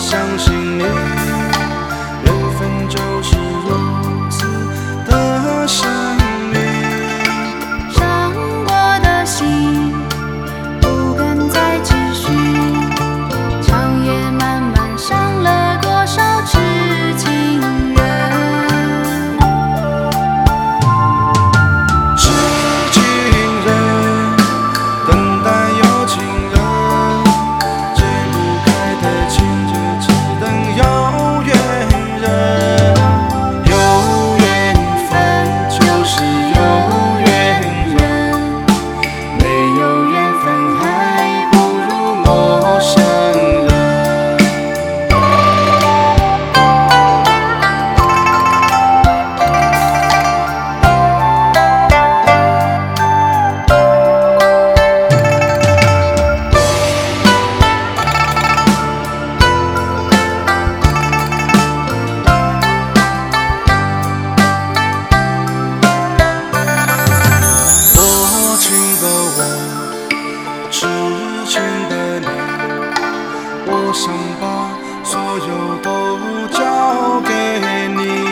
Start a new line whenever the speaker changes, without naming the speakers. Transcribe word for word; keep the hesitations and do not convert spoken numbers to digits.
相信你，缘分就是如此的神秘。
伤过的心不敢再继续，长夜漫漫伤了多少痴情人。
是情人等待有情人，解不开的情结只等有缘人。有缘分就是有缘人，没有缘分还不如陌生人。多情的我，痴情的你，我想把所有都交给你。